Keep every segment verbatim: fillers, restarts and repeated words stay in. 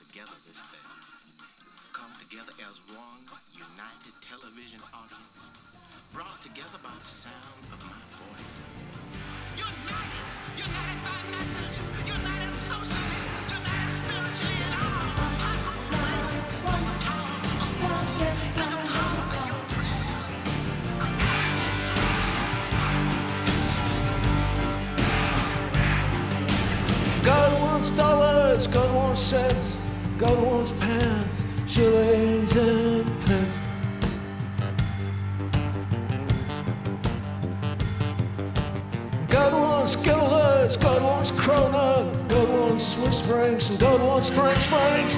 together this day. Come together as one united television audience, brought together by the sound of my voice. United! United financially, united socially, united spiritually, and all. I go away from the power of one and the power of your dreams. God wants dollars, God wants cents, God wants pants, shillings and pence. God wants guilders, God wants krona, God wants Swiss francs, and God wants French francs.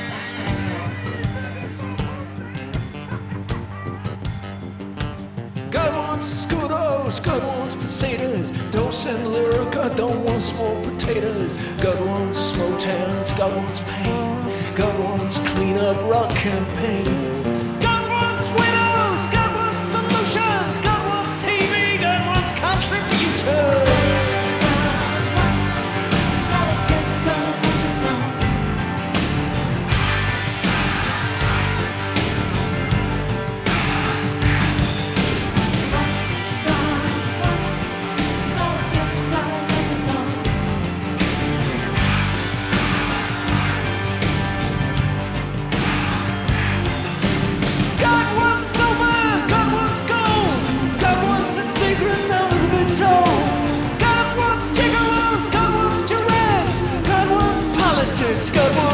God wants scudos, God wants pesetas. Don't send lyric, God don't want small potatoes. God wants slow towns, God wants pain. God wants clean up rock campaigns. God wants widows, God wants solutions. God wants T V, God wants contributions. God